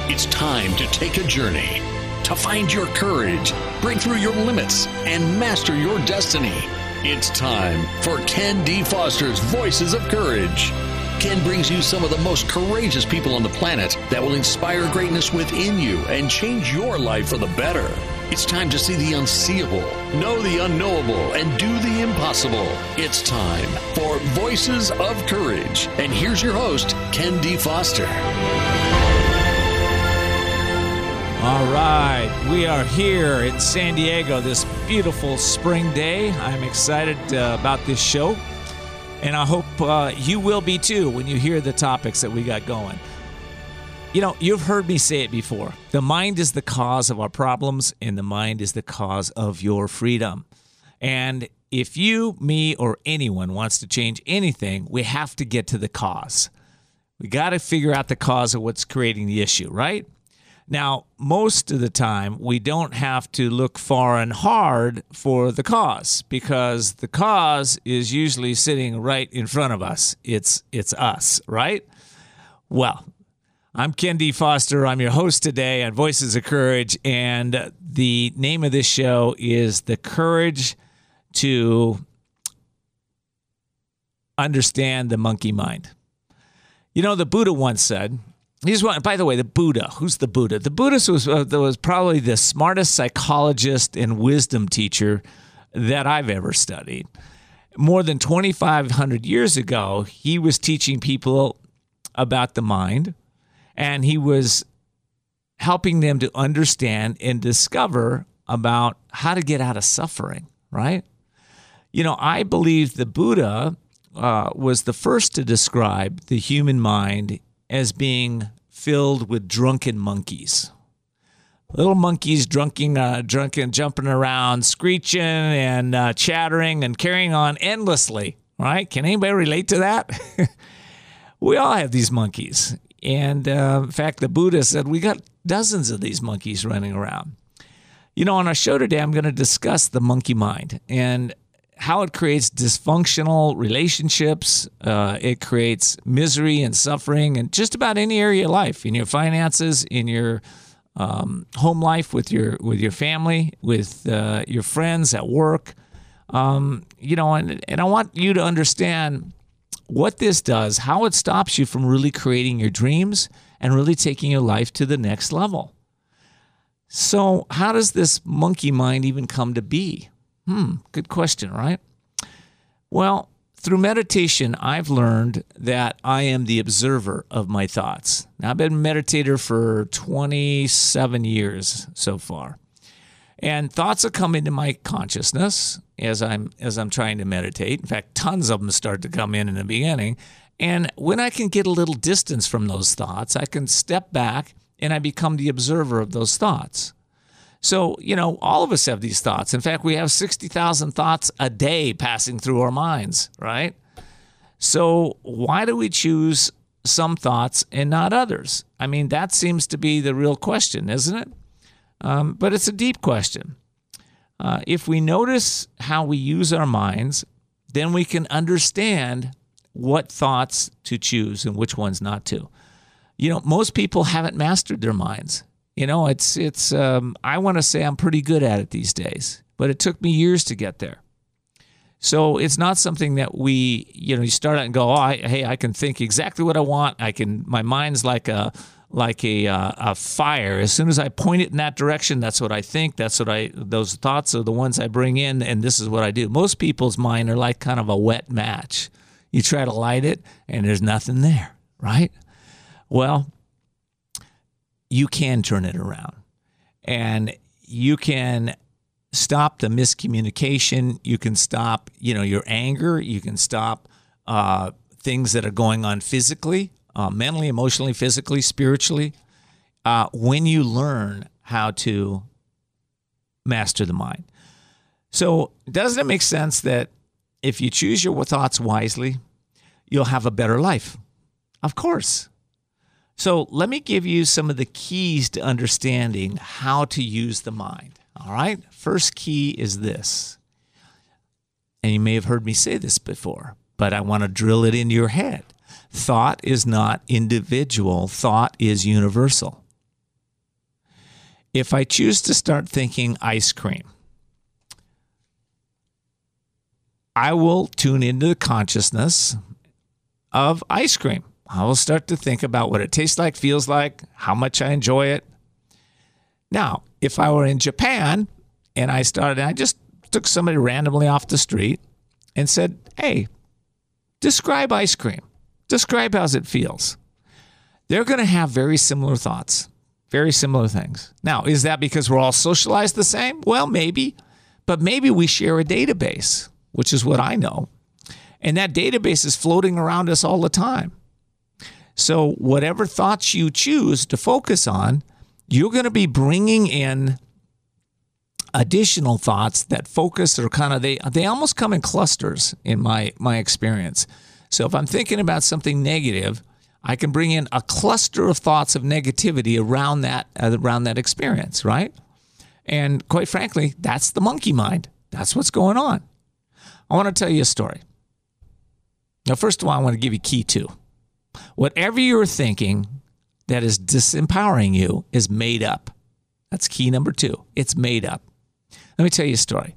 It's time to take a journey, to find your courage, break through your limits, and master your destiny. It's time for Ken D. Foster's Voices of Courage. Ken brings you some of the most courageous people on the planet that will inspire greatness within you and change your life for the better. It's time to see the unseeable, know the unknowable, and do the impossible. It's time for Voices of Courage. And here's your host, Ken D. Foster. All right, we are here in San Diego this beautiful spring day. I'm excited about this show, and I hope you will be too when you hear the topics that we got going. You know, you've heard me say it before. The mind is the cause of our problems, and the mind is the cause of your freedom. And if you, me, or anyone wants to change anything, we have to get to the cause. We got to figure out the cause of what's creating the issue, right? Now, most of the time, we don't have to look far and hard for the cause, because the cause is usually sitting right in front of us. It's us, right? Well, I'm Ken D. Foster. I'm your host today on Voices of Courage, and the name of this show is The Courage to Understand the Monkey Mind. You know, the Buddha once said, by the way, the Buddha, who's the Buddha? The Buddha was probably the smartest psychologist and wisdom teacher that I've ever studied. More than 2,500 years ago, he was teaching people about the mind, and he was helping them to understand and discover about how to get out of suffering, right? You know, I believe the Buddha was the first to describe the human mind as being filled with drunken monkeys. Little monkeys drunken, jumping around, screeching and chattering and carrying on endlessly, right? Can anybody relate to that? We all have these monkeys. And in fact, the Buddha said we got dozens of these monkeys running around. You know, on our show today, I'm going to discuss the monkey mind and how it creates dysfunctional relationships. It creates misery and suffering in just about any area of life, in your finances, in your home life, with your family, with your friends at work. You know, and I want you to understand what this does, how it stops you from really creating your dreams and really taking your life to the next level. So how does this monkey mind even come to be? Good question, right? Well, through meditation, I've learned that I am the observer of my thoughts. Now, I've been a meditator for 27 years so far. And thoughts will come into my consciousness as I'm trying to meditate. In fact, tons of them start to come in the beginning. And when I can get a little distance from those thoughts, I can step back and I become the observer of those thoughts. So, you know, all of us have these thoughts. In fact, we have 60,000 thoughts a day passing through our minds, right? So why do we choose some thoughts and not others? I mean, that seems to be the real question, isn't it? But it's a deep question. If we notice how we use our minds, then we can understand what thoughts to choose and which ones not to. You know, most people haven't mastered their minds. You know, I want to say I'm pretty good at it these days, but it took me years to get there. So it's not something that you start out and go, I can think exactly what I want. My mind's like a fire. As soon as I point it in that direction, that's what I think. Those thoughts are the ones I bring in, and this is what I do. Most people's mind are like kind of a wet match. You try to light it, and there's nothing there, right? Well, you can turn it around, and you can stop the miscommunication. You can stop, your anger. You can stop things that are going on physically, mentally, emotionally, physically, spiritually, when you learn how to master the mind. So doesn't it make sense that if you choose your thoughts wisely, you'll have a better life? Of course. So let me give you some of the keys to understanding how to use the mind. All right? First key is this. And you may have heard me say this before, but I want to drill it into your head. Thought is not individual. Thought is universal. if I choose to start thinking ice cream, I will tune into the consciousness of ice cream. I will start to think about what it tastes like, feels like, how much I enjoy it. Now, if I were in Japan and I just took somebody randomly off the street and said, hey, describe ice cream. Describe how it feels. They're going to have very similar thoughts, very similar things. Now, is that because we're all socialized the same? Well, maybe. But maybe we share a database, which is what I know. And that database is floating around us all the time. So whatever thoughts you choose to focus on, you're going to be bringing in additional thoughts that focus or kind of, they almost come in clusters in my experience. So if I'm thinking about something negative, I can bring in a cluster of thoughts of negativity around that experience, right? And quite frankly, that's the monkey mind. That's what's going on. I want to tell you a story. Now, first of all, I want to give you key 2. Whatever you're thinking that is disempowering you is made up. That's key number 2. It's made up. Let me tell you a story.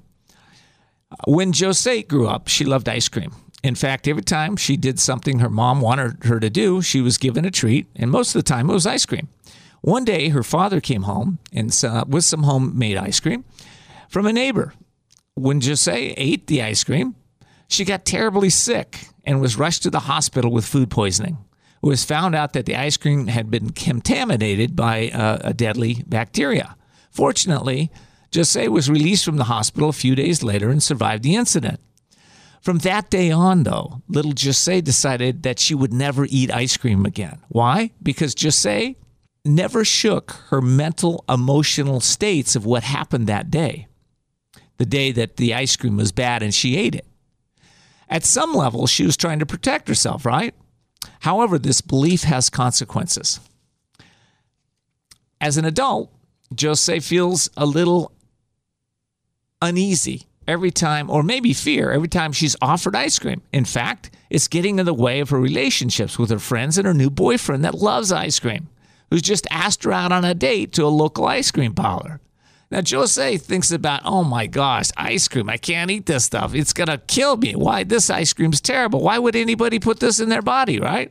When Jose grew up, she loved ice cream. In fact, every time she did something her mom wanted her to do, she was given a treat, and most of the time it was ice cream. One day, her father came home and with some homemade ice cream from a neighbor. When Jose ate the ice cream, she got terribly sick and was rushed to the hospital with food poisoning. It was found out that the ice cream had been contaminated by a deadly bacteria. Fortunately, Jose was released from the hospital a few days later and survived the incident. From that day on, though, little Jose decided that she would never eat ice cream again. Why? Because Jose never shook her mental, emotional states of what happened that day, the day that the ice cream was bad and she ate it. At some level, she was trying to protect herself, right? However, this belief has consequences. As an adult, Jose feels a little uneasy every time, or maybe fear, every time she's offered ice cream. In fact, it's getting in the way of her relationships with her friends and her new boyfriend that loves ice cream, who's just asked her out on a date to a local ice cream parlor. Now, Jose thinks about, oh my gosh, ice cream. I can't eat this stuff. It's going to kill me. Why? This ice cream's terrible. Why would anybody put this in their body, right?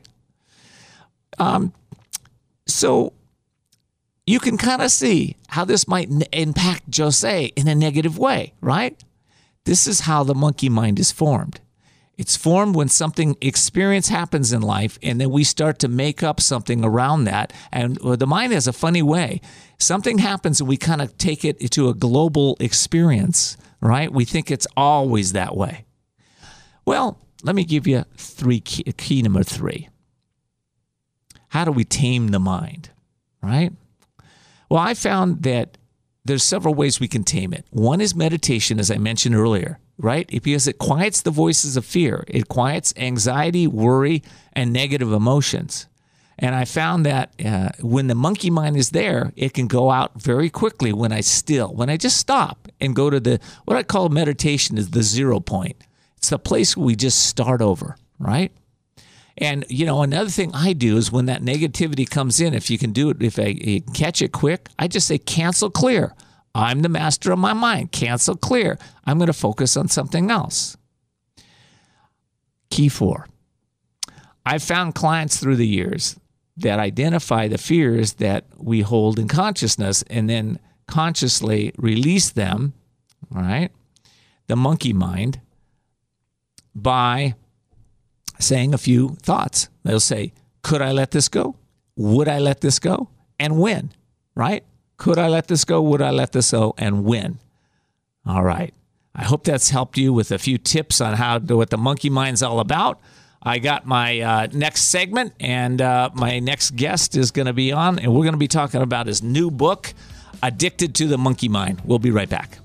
So you can kind of see how this might impact Jose in a negative way, right? This is how the monkey mind is formed. It's formed when experience happens in life, and then we start to make up something around that. And the mind has a funny way. Something happens and we kind of take it to a global experience, right? We think it's always that way. Well, let me give you key number 3. How do we tame the mind, right? Well, I found that there's several ways we can tame it. One is meditation, as I mentioned earlier, right? Because it quiets the voices of fear. It quiets anxiety, worry, and negative emotions. And I found that when the monkey mind is there, it can go out very quickly when I just stop and go to what I call meditation is the 0 point. It's the place where we just start over, right? And, another thing I do is when that negativity comes in, if you can do it, if I catch it quick, I just say cancel, clear. I'm the master of my mind. Cancel, clear. I'm going to focus on something else. Key 4. I've found clients through the years that identify the fears that we hold in consciousness and then consciously release them, right? The monkey mind, by saying a few thoughts. They'll say, could I let this go? Would I let this go? And when, right? Could I let this go? Would I let this go? And when? All right. I hope that's helped you with a few tips on what the monkey mind's all about. I got my next segment, and my next guest is going to be on, and we're going to be talking about his new book, Addicted to the Monkey Mind. We'll be right back.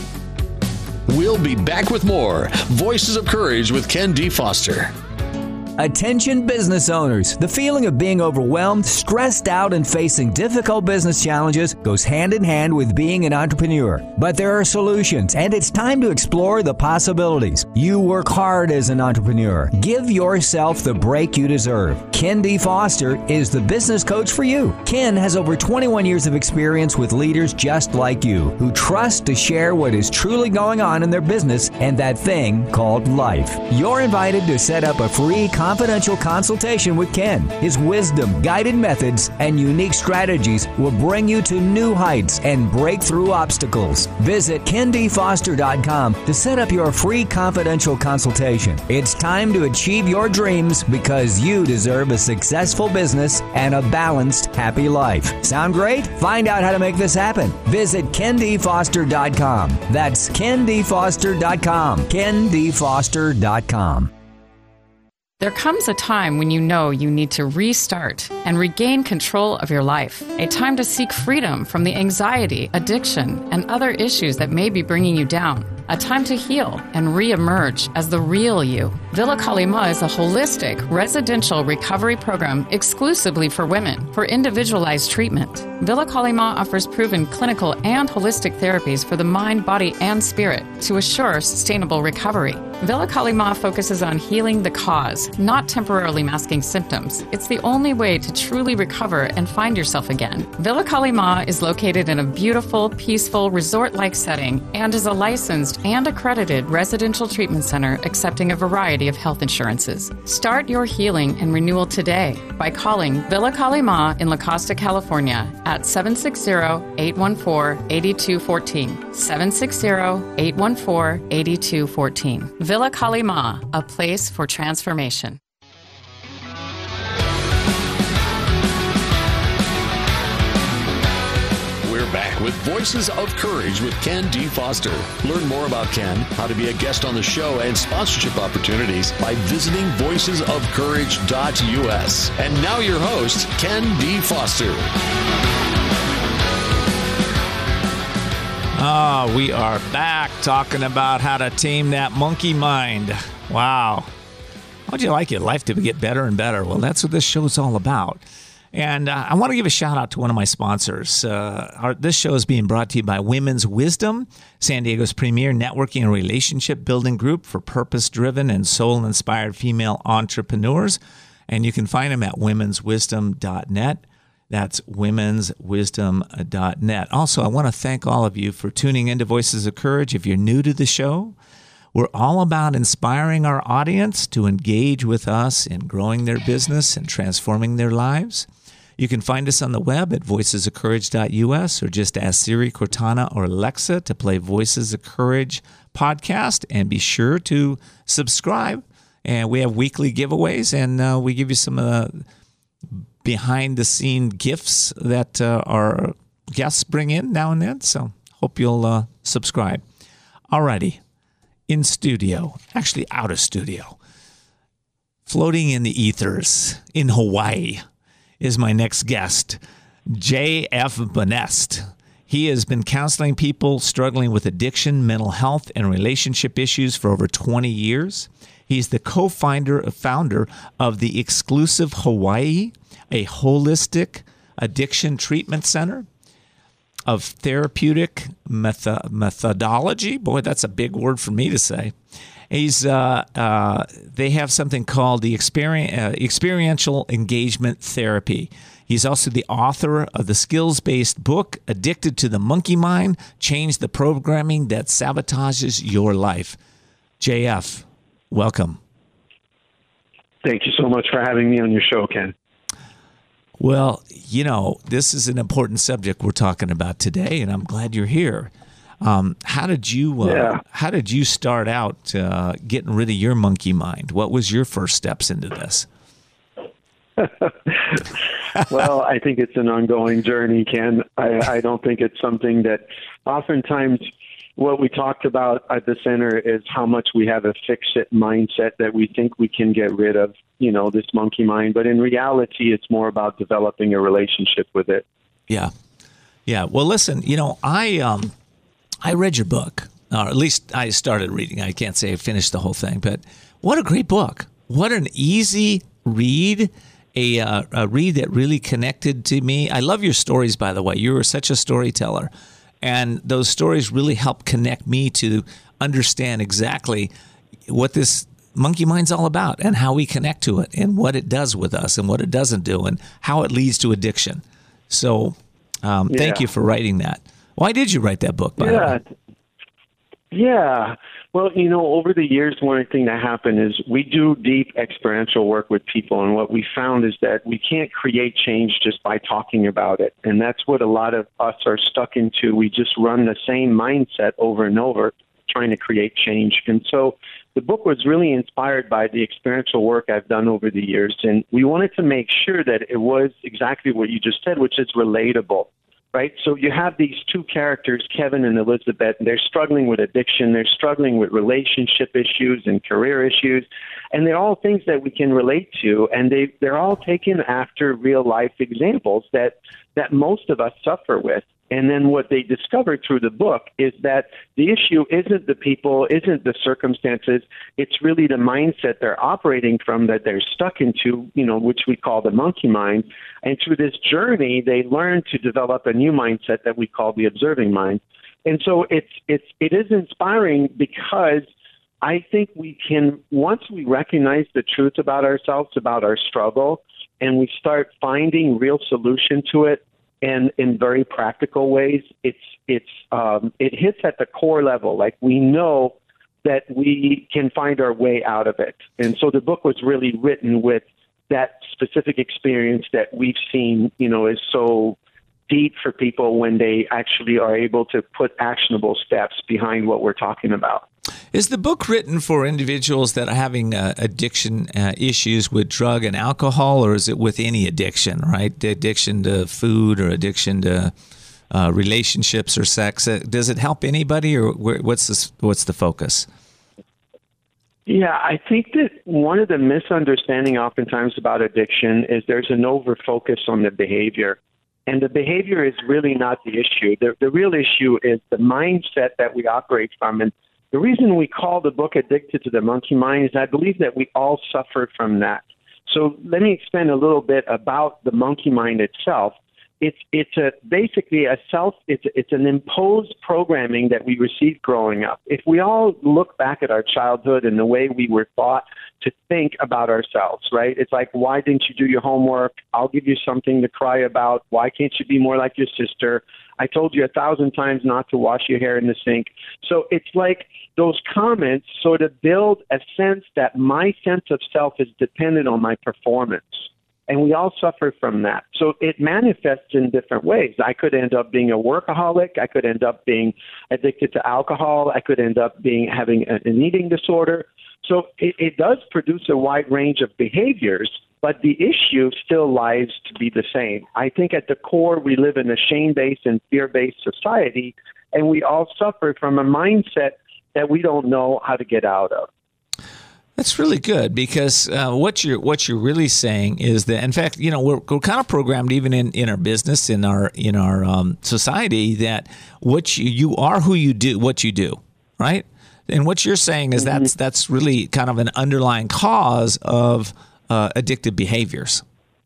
We'll be back with more Voices of Courage with Ken D. Foster. Attention business owners. The feeling of being overwhelmed, stressed out, and facing difficult business challenges goes hand in hand with being an entrepreneur. But there are solutions, and it's time to explore the possibilities. You work hard as an entrepreneur. Give yourself the break you deserve. Ken D. Foster is the business coach for you. Ken has over 21 years of experience with leaders just like you, who trust to share what is truly going on in their business and that thing called life. You're invited to set up a free confidential consultation with Ken. His wisdom, guided methods, and unique strategies will bring you to new heights and break through obstacles. Visit KenDFoster.com to set up your free confidential consultation. It's time to achieve your dreams because you deserve a successful business and a balanced, happy life. Sound great? Find out how to make this happen. Visit KenDFoster.com. That's KenDFoster.com. KenDFoster.com. There comes a time when you know you need to restart and regain control of your life. A time to seek freedom from the anxiety, addiction, and other issues that may be bringing you down. A time to heal and re-emerge as the real you. Villa Kali Ma is a holistic residential recovery program exclusively for women for individualized treatment. Villa Kali Ma offers proven clinical and holistic therapies for the mind, body, and spirit to assure sustainable recovery. Villa Kali Ma focuses on healing the cause, not temporarily masking symptoms. It's the only way to truly recover and find yourself again. Villa Kali Ma is located in a beautiful, peaceful, resort-like setting and is a licensed and accredited residential treatment center accepting a variety of health insurances. Start your healing and renewal today by calling Villa Kali Ma in La Costa, California at 760-814-8214. 760-814-8214. Villa Kali Ma, a place for transformation. Back with Voices of Courage with Ken D. Foster. Learn more about Ken, how to be a guest on the show, and sponsorship opportunities by visiting voicesofcourage.us. And now your host, Ken D. Foster. We are back talking about how to tame that monkey mind. Wow. How'd you like your life to get better and better? Well, that's what this show is all about. And I want to give a shout out to one of my sponsors. This show is being brought to you by Women's Wisdom, San Diego's premier networking and relationship building group for purpose-driven and soul-inspired female entrepreneurs. And you can find them at womenswisdom.net. That's womenswisdom.net. Also, I want to thank all of you for tuning into Voices of Courage. If you're new to the show, we're all about inspiring our audience to engage with us in growing their business and transforming their lives. You can find us on the web at voicesofcourage.us or just ask Siri, Cortana, or Alexa to play Voices of Courage podcast, and be sure to subscribe. And we have weekly giveaways, and we give you some of the behind-the-scene gifts that our guests bring in now and then. So hope you'll subscribe. Alrighty, in studio, actually out of studio, floating in the ethers in Hawaii, is my next guest, J.F. Bonest. He has been counseling people struggling with addiction, mental health, and relationship issues for over 20 years. He's the co-founder of the Exclusive Hawaii, a holistic addiction treatment center of therapeutic methodology. Boy, that's a big word for me to say. They have something called the experiential engagement therapy. He's also the author of the skills-based book, Addicted to the Monkey Mind, Change the Programming That Sabotages Your Life. JF, welcome. Thank you so much for having me on your show, Ken. Well, you know, this is an important subject we're talking about today, and I'm glad you're here. How did you start out getting rid of your monkey mind? What was your first steps into this? Well, I think it's an ongoing journey, Ken. I don't think it's something that oftentimes what we talked about at the center is how much we have a fixed mindset that we think we can get rid of, you know, this monkey mind. But in reality, it's more about developing a relationship with it. Yeah. Yeah. Well, listen, you know, I read your book, or at least I started reading. I can't say I finished the whole thing, but what a great book. what an easy read, a read that really connected to me. I love your stories, by the way. You are such a storyteller. And those stories really help connect me to understand exactly what this monkey mind's all about and how we connect to it and what it does with us and what it doesn't do and how it leads to addiction. So thank you for writing that. Why did you write that book, by the way? Yeah. Well, over the years, one thing that happened is we do deep experiential work with people, and what we found is that we can't create change just by talking about it. And that's what a lot of us are stuck into. We just run the same mindset over and over, trying to create change. And so the book was really inspired by the experiential work I've done over the years, and we wanted to make sure that it was exactly what you just said, which is relatable. Right? So you have these two characters, Kevin and Elizabeth, and they're struggling with addiction, they're struggling with relationship issues and career issues, and they're all things that we can relate to, and they're all taken after real-life examples that most of us suffer with. And then what they discovered through the book is that the issue isn't the people, isn't the circumstances, it's really the mindset they're operating from that they're stuck into, which we call the monkey mind. And through this journey, they learn to develop a new mindset that we call the observing mind. And so it is inspiring because I think we can, once we recognize the truth about ourselves, about our struggle, and we start finding real solution to it, and in very practical ways, it hits at the core level. Like we know that we can find our way out of it. And so the book was really written with that specific experience that we've seen, is so deep for people when they actually are able to put actionable steps behind what we're talking about. Is the book written for individuals that are having addiction issues with drug and alcohol, or is it with any addiction, right? The addiction to food or addiction to relationships or sex? Does it help anybody, or what's the focus? Yeah, I think that one of the misunderstanding oftentimes about addiction is there's an over-focus on the behavior. And the behavior is really not the issue. The real issue is the mindset that we operate from. And the reason we call the book Addicted to the Monkey Mind is I believe that we all suffer from that. So let me expand a little bit about the monkey mind itself. It's an imposed programming that we received growing up. If we all look back at our childhood and the way we were taught to think about ourselves, right? It's like, why didn't you do your homework? I'll give you something to cry about. Why can't you be more like your sister? I told you 1,000 times not to wash your hair in the sink. So it's like those comments sort of build a sense that my sense of self is dependent on my performance. And we all suffer from that. So it manifests in different ways. I could end up being a workaholic. I could end up being addicted to alcohol. I could end up having an eating disorder. So it does produce a wide range of behaviors, but the issue still lies to be the same. I think at the core, we live in a shame-based and fear-based society, and we all suffer from a mindset that we don't know how to get out of. That's really good, because what you're really saying is that, in fact, we're kind of programmed even in our business, in our society, that what you are who you do, what you do, right? And what you're saying is that's really kind of an underlying cause of addictive behaviors.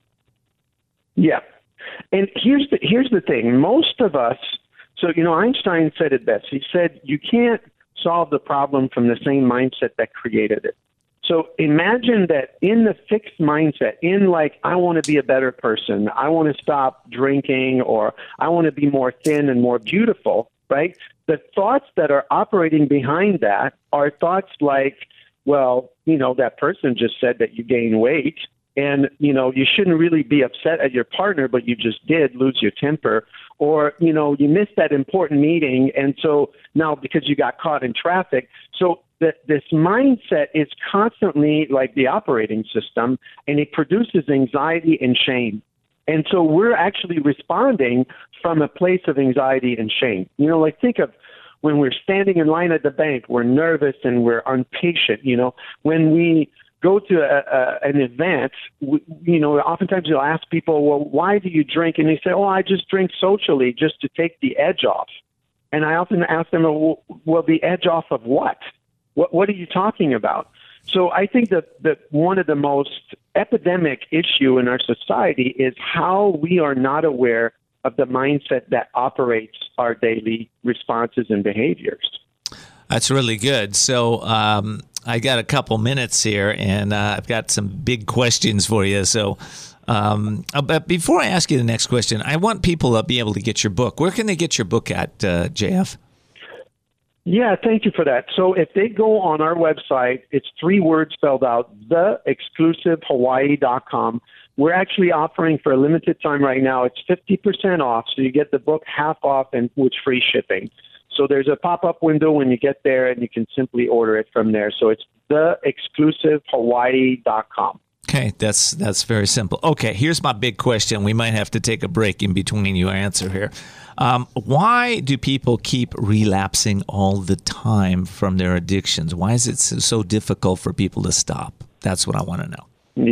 Yeah, and here's the thing: most of us. So Einstein said it best. He said you can't solve the problem from the same mindset that created it. So imagine that in the fixed mindset, I want to be a better person, I want to stop drinking, or I want to be more thin and more beautiful, right? The thoughts that are operating behind that are thoughts like, well, that person just said that you gain weight, and, you shouldn't really be upset at your partner, but you just did lose your temper. Or, you missed that important meeting, and so now because you got caught in traffic. So this mindset is constantly like the operating system, and it produces anxiety and shame. And so we're actually responding from a place of anxiety and shame. Think of when we're standing in line at the bank, we're nervous and we're impatient. When we go to an event, oftentimes you'll ask people, well, why do you drink? And they say, I just drink socially just to take the edge off. And I often ask them, well, the edge off of what? What are you talking about? So I think that one of the most epidemic issue in our society is how we are not aware of the mindset that operates our daily responses and behaviors. That's really good. So I got a couple minutes here, and I've got some big questions for you. So but before I ask you the next question, I want people to be able to get your book. Where can they get your book at, JF? Yeah, thank you for that. So if they go on our website, it's 3 words spelled out, theexclusivehawaii.com. We're actually offering for a limited time right now, it's 50% off. So you get the book half off and with free shipping. So there's a pop-up window when you get there, and you can simply order it from there. So it's theexclusivehawaii.com. Okay, that's very simple. Okay, here's my big question. We might have to take a break in between your answer here. Why do people keep relapsing all the time from their addictions? Why is it so difficult for people to stop? That's what I want to know.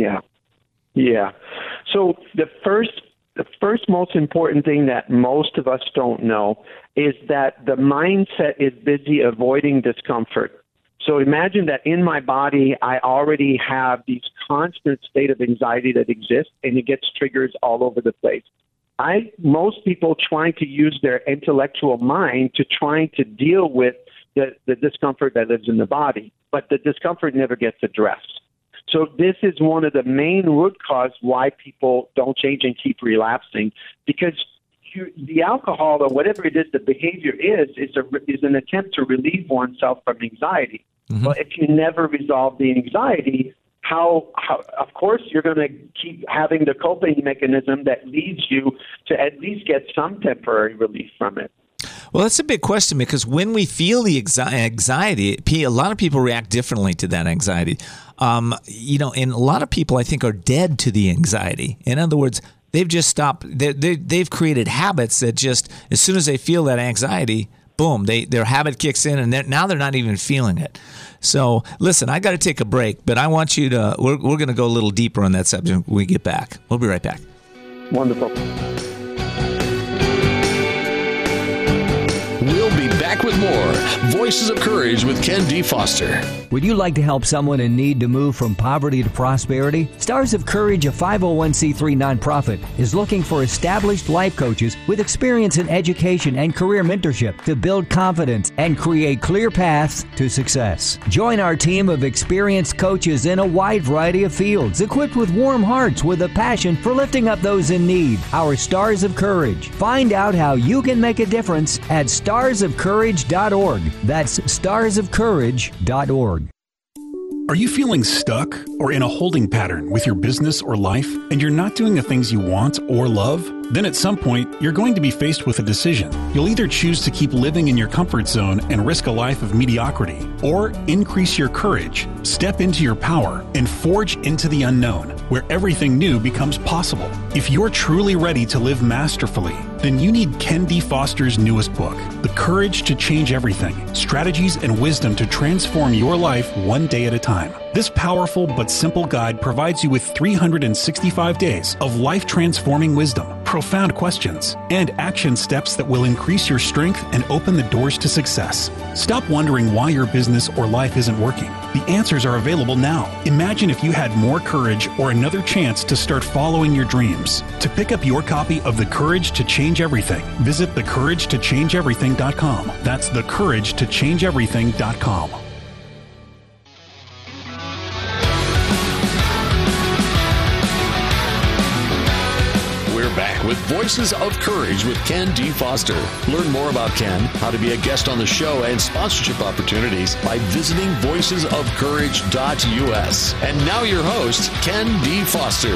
Yeah. So the first most important thing that most of us don't know is that the mindset is busy avoiding discomfort. So imagine that in my body, I already have these constant state of anxiety that exists, and it gets triggers all over the place. Most people trying to use their intellectual mind to trying to deal with the discomfort that lives in the body, but the discomfort never gets addressed. So this is one of the main root causes why people don't change and keep relapsing, because the alcohol or whatever it is, the behavior is an attempt to relieve oneself from anxiety. Mm-hmm. But if you never resolve the anxiety, how of course you're going to keep having the coping mechanism that leads you to at least get some temporary relief from it. Well, that's a big question, because when we feel the anxiety, a lot of people react differently to that anxiety. And a lot of people, I think, are dead to the anxiety. In other words, they've just stopped. They've created habits that just, as soon as they feel that anxiety, boom, their habit kicks in, and now they're not even feeling it. So, listen, I got to take a break, but I want you to, we're going to go a little deeper on that subject when we get back. We'll be right back. Wonderful. We'll be back with more Voices of Courage with Ken D. Foster. Would you like to help someone in need to move from poverty to prosperity? Stars of Courage, a 501c3 nonprofit, is looking for established life coaches with experience in education and career mentorship to build confidence and create clear paths to success. Join our team of experienced coaches in a wide variety of fields, equipped with warm hearts with a passion for lifting up those in need. Our Stars of Courage. Find out how you can make a difference at starsofcourage.org. That's starsofcourage.org. Are you feeling stuck or in a holding pattern with your business or life, and you're not doing the things you want or love? Then at some point, you're going to be faced with a decision. You'll either choose to keep living in your comfort zone and risk a life of mediocrity, or increase your courage, step into your power, and forge into the unknown, where everything new becomes possible. If you're truly ready to live masterfully, then you need Ken D. Foster's newest book, The Courage to Change Everything, Strategies and Wisdom to Transform Your Life One Day at a Time. This powerful but simple guide provides you with 365 days of life-transforming wisdom, profound questions, and action steps that will increase your strength and open the doors to success. Stop wondering why your business or life isn't working. The answers are available now. Imagine if you had more courage or another chance to start following your dreams. To pick up your copy of The Courage to Change Everything, visit thecouragetochangeeverything.com. That's thecouragetochangeeverything.com. Back with Voices of Courage with Ken D. Foster. Learn more about Ken, how to be a guest on the show, and sponsorship opportunities by visiting voicesofcourage.us. And now your host, Ken D. Foster.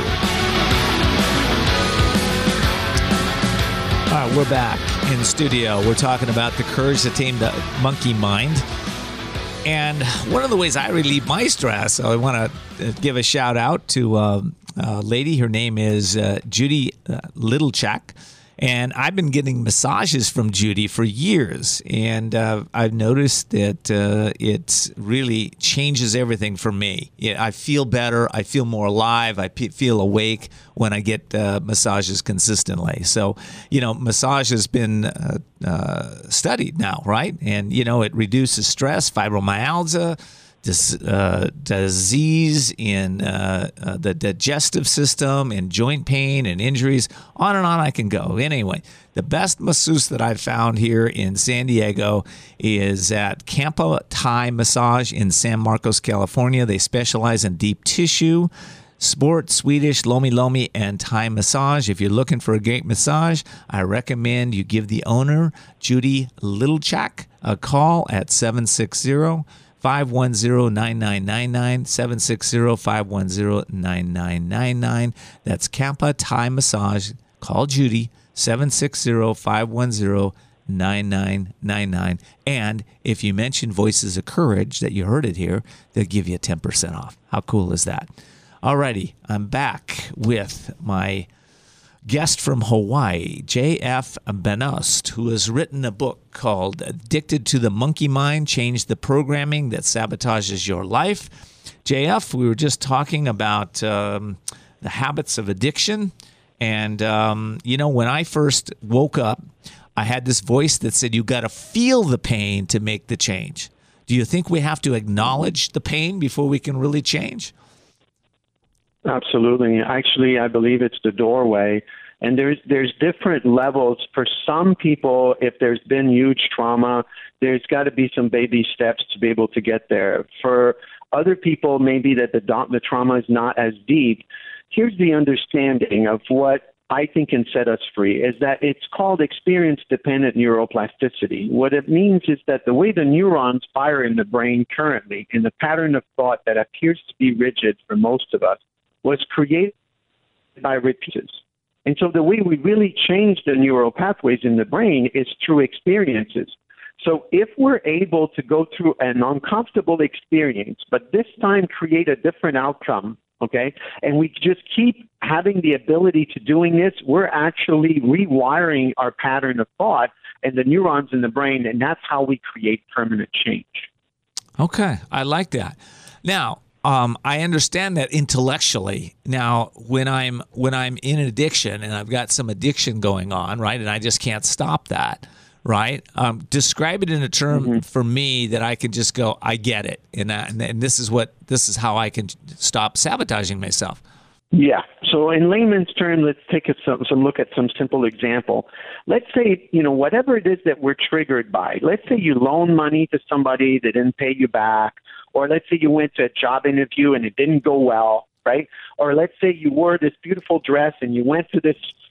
All right, we're back in studio. We're talking about the courage to tame the monkey mind. And one of the ways I relieve my stress, I want to give a shout out to a lady. Her name is Judy Littlechak. And I've been getting massages from Judy for years. And I've noticed that it really changes everything for me. I feel better. I feel more alive. I feel awake when I get massages consistently. So, massage has been studied now, right? And, it reduces stress, fibromyalgia, disease in the digestive system, and joint pain and injuries. On and on I can go. Anyway, the best masseuse that I've found here in San Diego is at Kampa Thai Massage in San Marcos, California. They specialize in deep tissue, sport, Swedish, Lomi Lomi, and Thai massage. If you're looking for a great massage, I recommend you give the owner, Judy Littlechak, a call at 760-510-9999, 760-510-9999. That's Kampa Thai Massage. Call Judy, 760-510-9999. And if you mention Voices of Courage that you heard it here, they'll give you 10% off. How cool is that? Alrighty, I'm back with my guest from Hawaii, J.F. Benost, who has written a book called Addicted to the Monkey Mind, Change the Programming That Sabotages Your Life. J.F., we were just talking about the habits of addiction. And, when I first woke up, I had this voice that said, you got to feel the pain to make the change. Do you think we have to acknowledge the pain before we can really change? Absolutely. Actually, I believe it's the doorway. And there's different levels. For some people, if there's been huge trauma, there's got to be some baby steps to be able to get there. For other people, maybe that the trauma is not as deep. Here's the understanding of what I think can set us free is that it's called experience-dependent neuroplasticity. What it means is that the way the neurons fire in the brain currently, in the pattern of thought that appears to be rigid for most of us, was created by repeats. And so the way we really change the neural pathways in the brain is through experiences. So if we're able to go through an uncomfortable experience, but this time create a different outcome, okay, and we just keep having the ability to doing this, we're actually rewiring our pattern of thought and the neurons in the brain, and that's how we create permanent change. Okay, I like that. Now, I understand that intellectually. Now, when I'm in addiction and I've got some addiction going on, right, and I just can't stop that, right? Describe it in a term for me that I can just go, I get it, and this is how I can stop sabotaging myself. Yeah. So in layman's terms, let's take some look at some simple example. Let's say, whatever it is that we're triggered by, let's say you loan money to somebody that didn't pay you back, or let's say you went to a job interview and it didn't go well, right? Or let's say you wore this beautiful dress and you went to this,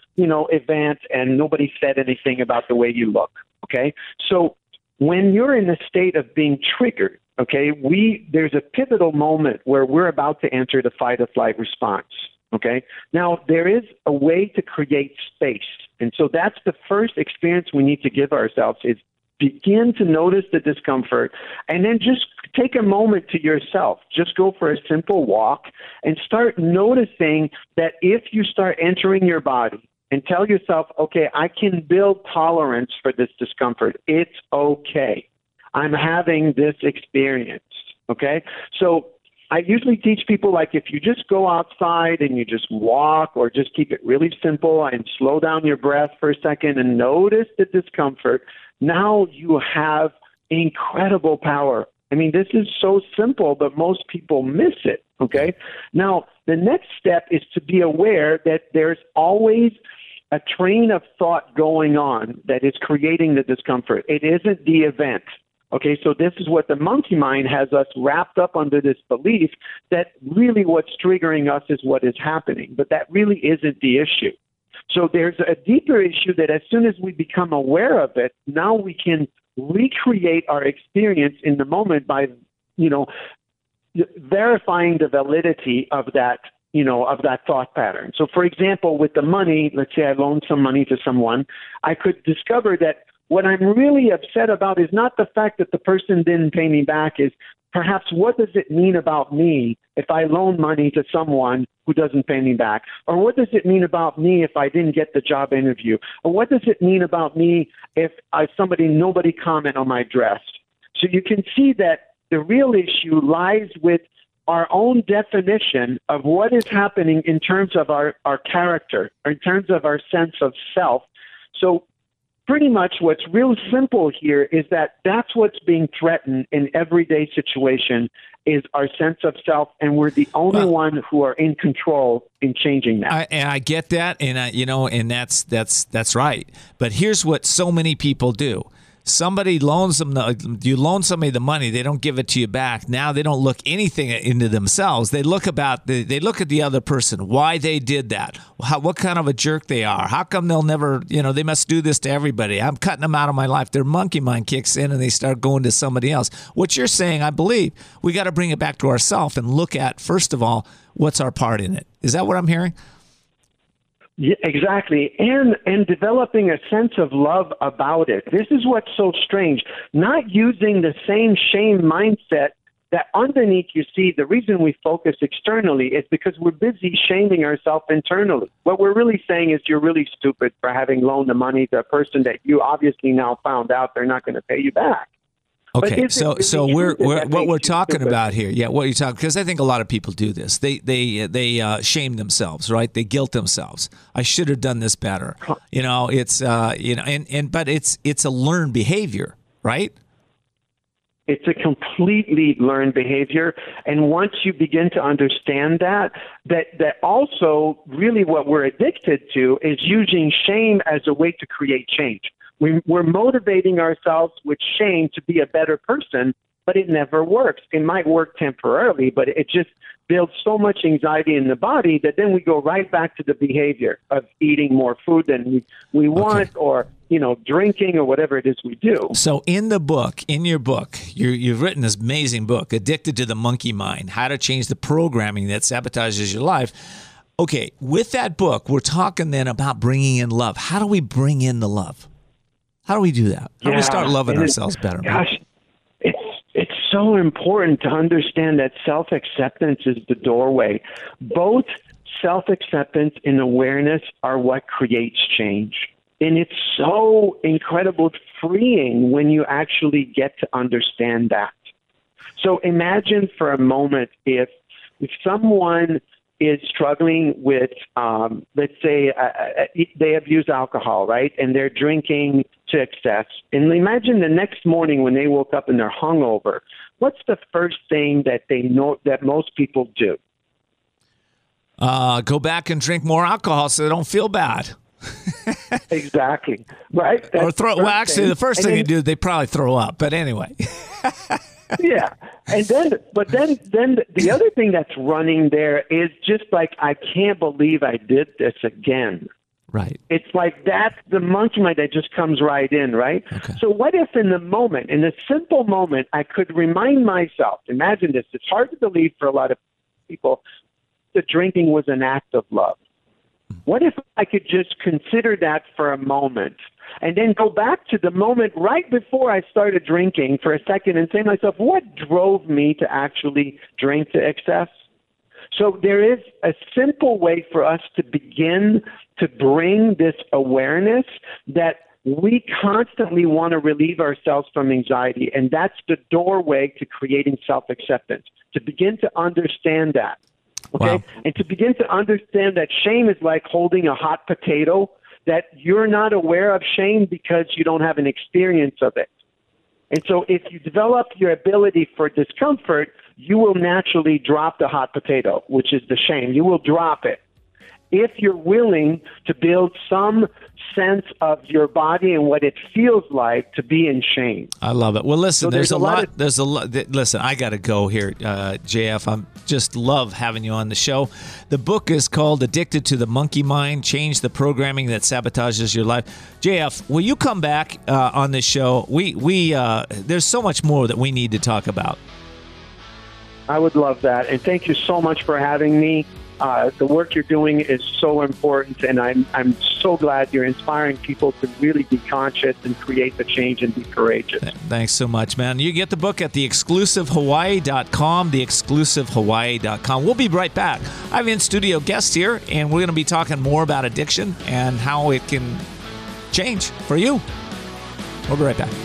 event and nobody said anything about the way you look, okay? So when you're in a state of being triggered, okay, there's a pivotal moment where we're about to enter the fight or flight response, okay? Now, there is a way to create space. And so that's the first experience we need to give ourselves is begin to notice the discomfort and then just take a moment to yourself. Just go for a simple walk and start noticing that if you start entering your body and tell yourself, okay, I can build tolerance for this discomfort. It's okay. I'm having this experience, okay? So I usually teach people, like, if you just go outside and you just walk or just keep it really simple and slow down your breath for a second and notice the discomfort, now you have incredible power. I mean, this is so simple, but most people miss it, okay? Now, the next step is to be aware that there's always a train of thought going on that is creating the discomfort. It isn't the event. Okay, so this is what the monkey mind has us wrapped up under this belief that really what's triggering us is what is happening, but that really isn't the issue. So there's a deeper issue that as soon as we become aware of it, now we can recreate our experience in the moment by, verifying the validity of that, of that thought pattern. So for example, with the money, let's say I loaned some money to someone, I could discover that what I'm really upset about is not the fact that the person didn't pay me back, is perhaps what does it mean about me if I loan money to someone who doesn't pay me back? Or what does it mean about me if I didn't get the job interview? Or what does it mean about me if nobody comment on my dress? So you can see that the real issue lies with our own definition of what is happening in terms of our character, or in terms of our sense of self. So pretty much what's real simple here is that's what's being threatened in everyday situation is our sense of self, and we're the only one who are in control in changing that. I get that, and that's right. But here's what so many people do. Somebody loans them, you loan somebody the money, they don't give it to you back. Now they don't look anything into themselves. They look at the other person, why they did that, what kind of a jerk they are. How come they'll never, they must do this to everybody. I'm cutting them out of my life. Their monkey mind kicks in and they start going to somebody else. What you're saying, I believe, we got to bring it back to ourselves and look at, first of all, what's our part in it. Is that what I'm hearing? Yeah, exactly. And developing a sense of love about it. This is what's so strange. Not using the same shame mindset that underneath you see the reason we focus externally is because we're busy shaming ourselves internally. What we're really saying is you're really stupid for having loaned the money to a person that you obviously now found out they're not going to pay you back. Okay, so what we're talking about here, what you're talking, because I think a lot of people do this. They shame themselves, right? They guilt themselves. I should have done this better. It's but it's a learned behavior, right? It's a completely learned behavior, and once you begin to understand that also really what we're addicted to is using shame as a way to create change. We're motivating ourselves with shame to be a better person, but it never works. It might work temporarily, but it just builds so much anxiety in the body that then we go right back to the behavior of eating more food than we want, or drinking or whatever it is we do. So in your book, you've written this amazing book, Addicted to the Monkey Mind, How to Change the Programming That Sabotages Your Life. Okay, with that book, we're talking then about bringing in love. How do we bring in the love? How do we do that? How do we start loving ourselves better? Gosh, it's so important to understand that self-acceptance is the doorway. Both self-acceptance and awareness are what creates change. And it's so incredible freeing when you actually get to understand that. So imagine for a moment if someone is struggling with, let's say, they abuse alcohol, right? And they're drinking to excess. And imagine the next morning when they woke up and they're hungover. What's the first thing that they know that most people do? Go back and drink more alcohol so they don't feel bad. Exactly. Right? Or the first thing they do, they probably throw up. But anyway. Yeah. And then the other thing that's running there is just like, I can't believe I did this again. Right. It's like that's the monkey mind that just comes right in, right? Okay. So what if in the simple moment, I could remind myself, imagine this, it's hard to believe for a lot of people, that drinking was an act of love. What if I could just consider that for a moment and then go back to the moment right before I started drinking for a second and say to myself, what drove me to actually drink to excess? So there is a simple way for us to begin to bring this awareness that we constantly want to relieve ourselves from anxiety, and that's the doorway to creating self-acceptance, to begin to understand that. Okay? Wow. And to begin to understand that shame is like holding a hot potato, that you're not aware of shame because you don't have an experience of it. And so if you develop your ability for discomfort, you will naturally drop the hot potato, which is the shame. You will drop it. If you're willing to build some sense of your body and what it feels like to be in shame. I love it. Well, listen, so there's a lot. Listen, I got to go here, JF. I'm just love having you on the show. The book is called Addicted to the Monkey Mind, Change the Programming That Sabotages Your Life. JF, will you come back on this show? There's so much more that we need to talk about. I would love that. And thank you so much for having me. The work you're doing is so important, and I'm so glad you're inspiring people to really be conscious and create the change and be courageous. Thanks so much, man. You get the book at theexclusivehawaii.com, theexclusivehawaii.com. We'll be right back. I have in-studio guests here, and we're going to be talking more about addiction and how it can change for you. We'll be right back.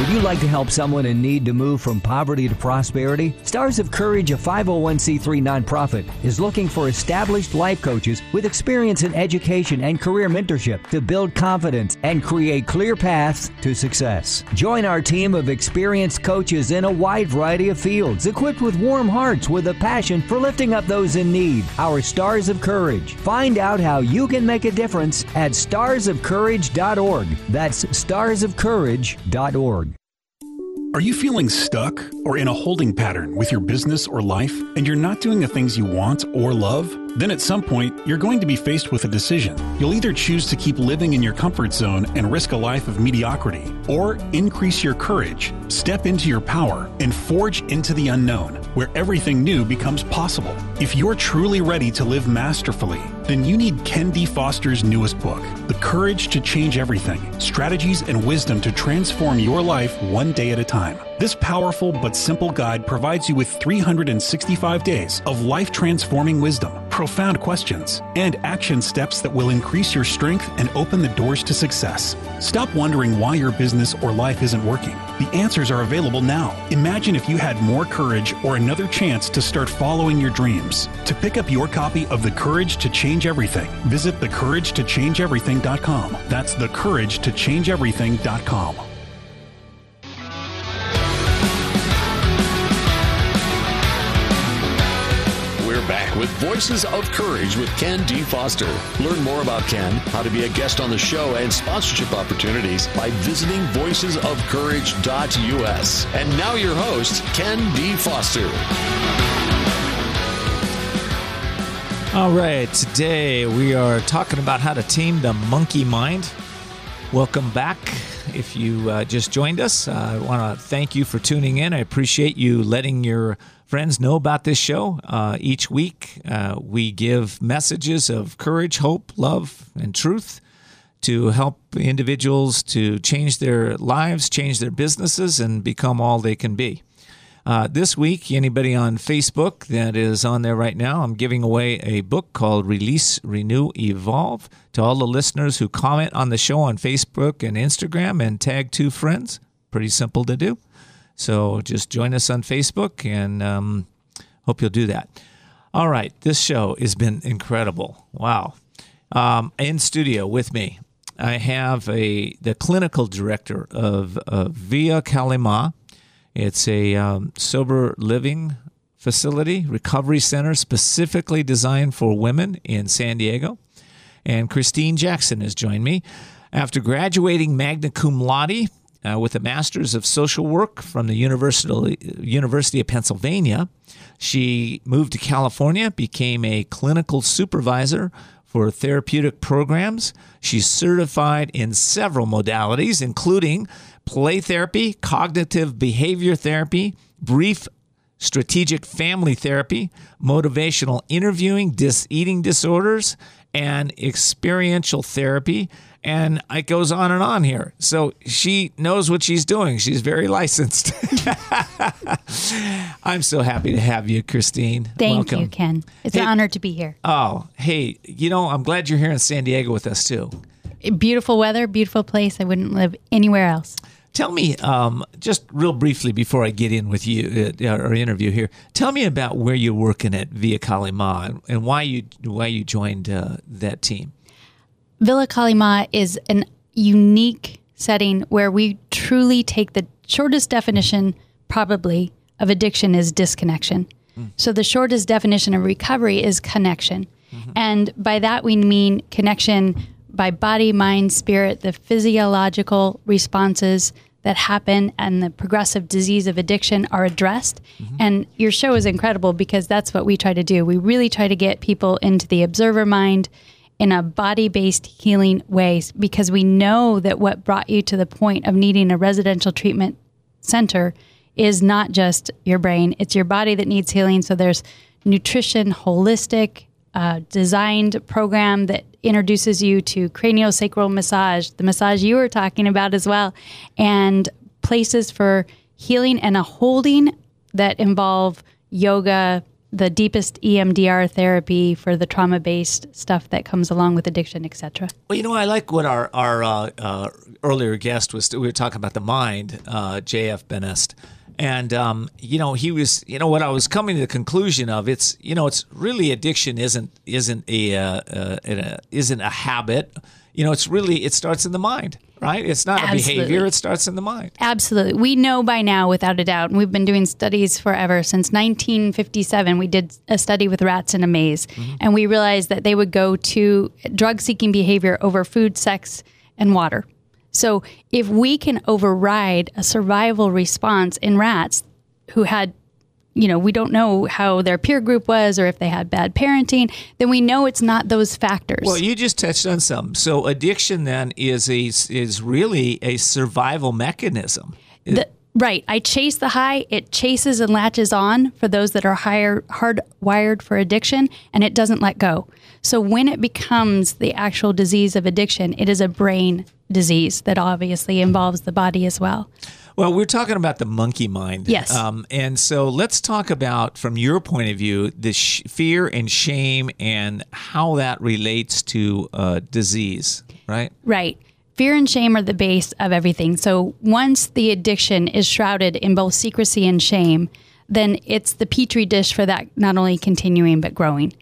Would you like to help someone in need to move from poverty to prosperity? Stars of Courage, a 501c3 nonprofit, is looking for established life coaches with experience in education and career mentorship to build confidence and create clear paths to success. Join our team of experienced coaches in a wide variety of fields, equipped with warm hearts with a passion for lifting up those in need. Our Stars of Courage. Find out how you can make a difference at starsofcourage.org. That's starsofcourage.org. Are you feeling stuck or in a holding pattern with your business or life, and you're not doing the things you want or love? Then at some point, you're going to be faced with a decision. You'll either choose to keep living in your comfort zone and risk a life of mediocrity, or increase your courage, step into your power, and forge into the unknown, where everything new becomes possible. If you're truly ready to live masterfully, then you need Ken D. Foster's newest book, The Courage to Change Everything, Strategies and Wisdom to Transform Your Life One Day at a Time. This powerful but simple guide provides you with 365 days of life-transforming wisdom, profound questions, and action steps that will increase your strength and open the doors to success. Stop wondering why your business or life isn't working. The answers are available now. Imagine if you had more courage or another chance to start following your dreams. To pick up your copy of The Courage to Change Everything, visit thecouragetochangeeverything.com. That's thecouragetochangeeverything.com. Back with Voices of Courage with Ken D. Foster. Learn more about Ken, how to be a guest on the show, and sponsorship opportunities by visiting voicesofcourage.us. And now your host, Ken D. Foster. All right, today we are talking about how to tame the monkey mind. Welcome back. If you just joined us, I want to thank you for tuning in. I appreciate you letting your friends know about this show. Each week, we give messages of courage, hope, love, and truth to help individuals to change their lives, change their businesses, and become all they can be. This week, anybody on Facebook that is on there right now, I'm giving away a book called Release, Renew, Evolve to all the listeners who comment on the show on Facebook and Instagram and tag 2 friends. Pretty simple to do. So just join us on Facebook, and hope you'll do that. All right, this show has been incredible. Wow. In studio with me, I have the clinical director of Via Kalima. It's a sober living facility, recovery center specifically designed for women in San Diego. And Christine Jackson has joined me. After graduating magna cum laude with a Master's of Social Work from the University of Pennsylvania, she moved to California, became a clinical supervisor for therapeutic programs. She's certified in several modalities, including play therapy, cognitive behavior therapy, brief strategic family therapy, motivational interviewing, eating disorders, and experiential therapy. And it goes on here. So she knows what she's doing. She's very licensed. I'm so happy to have you, Christine. Thank Welcome. you, Ken. It's an honor to be here. Oh, hey, I'm glad you're here in San Diego with us, too. Beautiful weather, beautiful place. I wouldn't live anywhere else. Tell me, just real briefly before I get in with you, our interview here, tell me about where you're working at Via Kalima and why you joined that team. Villa Kalima is an unique setting where we truly take the shortest definition, probably, of addiction is disconnection. So the shortest definition of recovery is connection. And by that we mean connection by body, mind, spirit, the physiological responses that happen and the progressive disease of addiction are addressed. And your show is incredible because that's what we try to do. We really try to get people into the observer mind in a body-based healing way, because we know that what brought you to the point of needing a residential treatment center is not just your brain, it's your body that needs healing. So there's nutrition, holistic, designed program that introduces you to craniosacral massage, the massage you were talking about as well, and places for healing and a holding that involve yoga, the deepest EMDR therapy for the trauma-based stuff that comes along with addiction, etc. Well, I like what our earlier guest was. We were talking about the mind, J.F. Benest. And, he was, what I was coming to the conclusion of, it's really addiction isn't a habit. It starts in the mind, right? It's not Absolutely. a behavior. It starts in the mind. Absolutely. We know by now, without a doubt, and we've been doing studies forever. Since 1957, we did a study with rats in a maze, and we realized that they would go to drug-seeking behavior over food, sex, and water. So if we can override a survival response in rats who had, we don't know how their peer group was or if they had bad parenting, then we know it's not those factors. Well, you just touched on something. So addiction then is really a survival mechanism. Right. I chase the high. It chases and latches on for those that are hardwired for addiction, and it doesn't let go. So when it becomes the actual disease of addiction, it is a brain disease that obviously involves the body as well. Well, we're talking about the monkey mind. Yes. And so let's talk about, from your point of view, the fear and shame and how that relates to disease, right? Right. Fear and shame are the base of everything. So once the addiction is shrouded in both secrecy and shame, then it's the petri dish for that not only continuing but growing.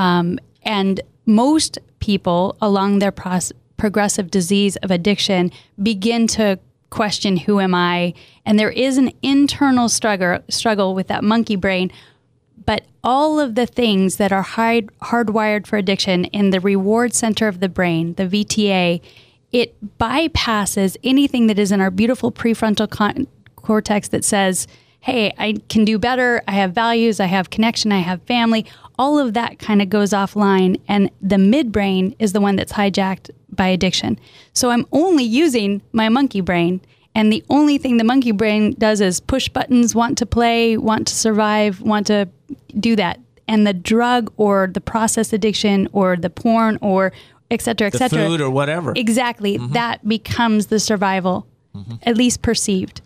And most people along their progressive disease of addiction begin to question, who am I? And there is an internal struggle with that monkey brain. But all of the things that are hardwired for addiction in the reward center of the brain, the VTA, it bypasses anything that is in our beautiful prefrontal cortex that says, hey, I can do better, I have values, I have connection, I have family. All of that kind of goes offline, and the midbrain is the one that's hijacked by addiction. So I'm only using my monkey brain, and the only thing the monkey brain does is push buttons, want to play, want to survive, want to do that. And the drug or the process addiction or the porn or et cetera, the food or whatever. Exactly. That becomes the survival, at least perceived.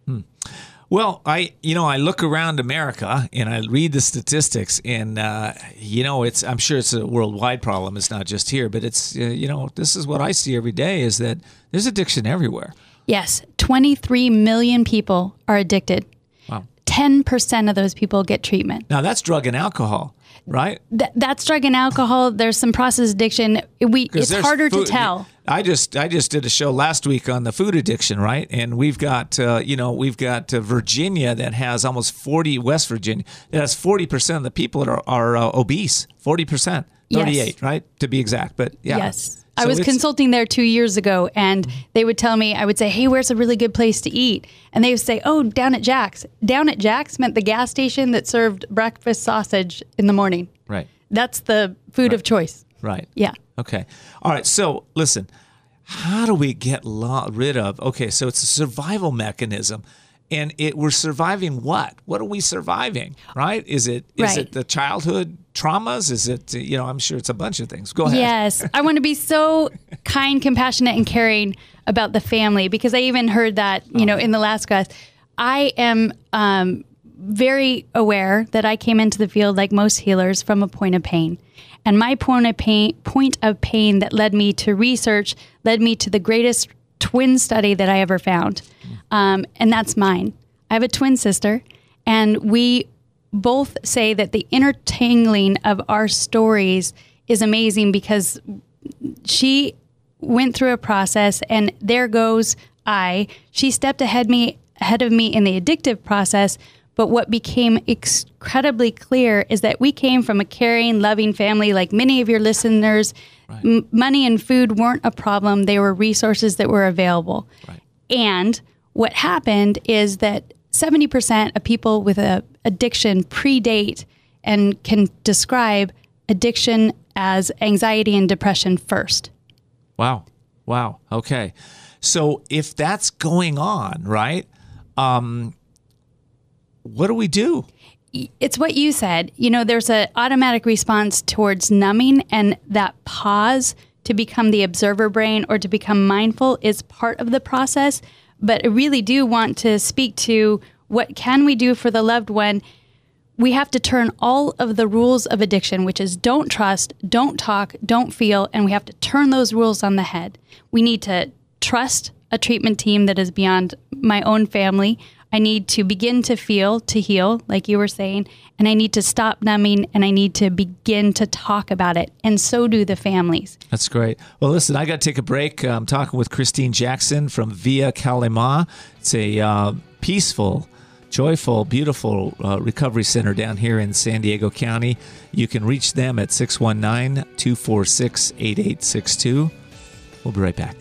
Well, I look around America and I read the statistics, and I'm sure it's a worldwide problem. It's not just here, but it's this is what I see every day, is that there's addiction everywhere. Yes, 23 million people are addicted. Wow. 10% of those people get treatment. Now that's drug and alcohol, right? That's drug and alcohol. There's some process addiction. It's harder to tell. I just did a show last week on the food addiction, right? And we've got Virginia that has almost 40, West Virginia that has 40% of the people that are obese. 40%, 38, yes. Right, to be exact. But yeah, yes. So I was consulting there 2 years ago, and they would tell me, I would say, hey, where's a really good place to eat? And they would say, oh, down at Jack's. Down at Jack's meant the gas station that served breakfast sausage in the morning. Right. That's the food of choice. Right. Yeah. Okay. All right. So listen, how do we get rid of, okay, so it's a survival mechanism. And we're surviving what? What are we surviving, right? Is it the childhood traumas? Is it, I'm sure it's a bunch of things. Go ahead. Yes. I want to be so kind, compassionate, and caring about the family, because I even heard that, in the last class. I am very aware that I came into the field, like most healers, from a point of pain. And my point of pain that led me to research, led me to the greatest twin study that I ever found. And that's mine. I have a twin sister, and we both say that the intertangling of our stories is amazing, because she went through a process, and there goes I. She stepped ahead of me in the addictive process. But what became incredibly clear is that we came from a caring, loving family, like many of your listeners. Right. Money and food weren't a problem. They were resources that were available. Right. And what happened is that 70% of people with an addiction predate and can describe addiction as anxiety and depression first. Wow. Okay. So if that's going on, right, what do we do? It's what you said. There's an automatic response towards numbing, and that pause to become the observer brain or to become mindful is part of the process. But I really do want to speak to what can we do for the loved one we have to turn all of the rules of addiction, which is don't trust, don't talk, don't feel, and we have to turn those rules on the head. We need to trust a treatment team that is beyond my own family. I need to begin to feel, to heal, like you were saying, and I need to stop numbing, and I need to begin to talk about it, and so do the families. That's great. Well, listen, I got to take a break. I'm talking with Christine Jackson from Via Kalima. It's a peaceful, joyful, beautiful recovery center down here in San Diego County. You can reach them at 619-246-8862. We'll be right back.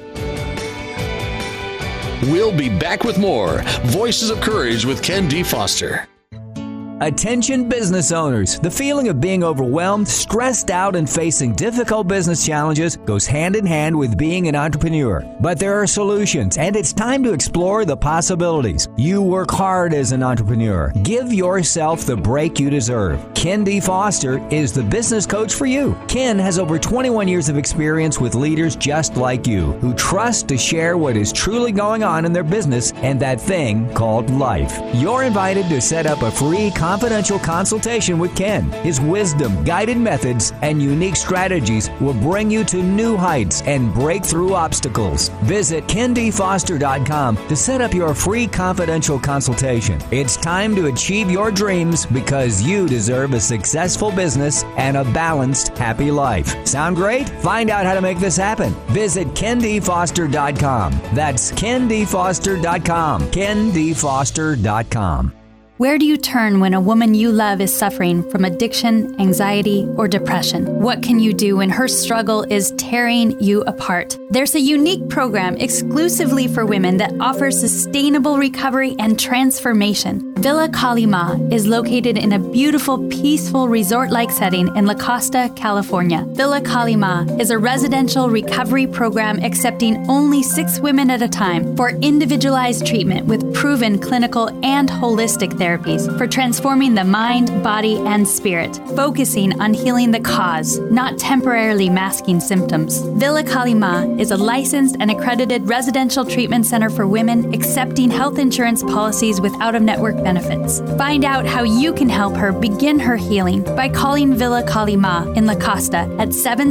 We'll be back with more Voices of Courage with Ken D. Foster. Attention business owners. The feeling of being overwhelmed, stressed out, and facing difficult business challenges goes hand in hand with being an entrepreneur. But there are solutions, and it's time to explore the possibilities. You work hard as an entrepreneur. Give yourself the break you deserve. Ken D. Foster is the business coach for you. Ken has over 21 years of experience with leaders just like you, who trust to share what is truly going on in their business and that thing called life. You're invited to set up a free confidential consultation with Ken. His wisdom, guided methods, and unique strategies will bring you to new heights and break through obstacles. Visit KenDFoster.com to set up your free confidential consultation. It's time to achieve your dreams because you deserve a successful business and a balanced, happy life. Sound great? Find out how to make this happen. Visit KenDFoster.com. That's KenDFoster.com. KenDFoster.com. Where do you turn when a woman you love is suffering from addiction, anxiety, or depression? What can you do when her struggle is tearing you apart? There's a unique program exclusively for women that offers sustainable recovery and transformation. Villa Kalima is located in a beautiful, peaceful resort-like setting in La Costa, California. Villa Kalima is a residential recovery program accepting only 6 women at a time for individualized treatment with proven clinical and holistic therapies for transforming the mind, body, and spirit, focusing on healing the cause, not temporarily masking symptoms. Villa Kalima is a licensed and accredited residential treatment center for women accepting health insurance policies with out-of-network benefits. Find out how you can help her begin her healing by calling Villa Kalima in La Costa at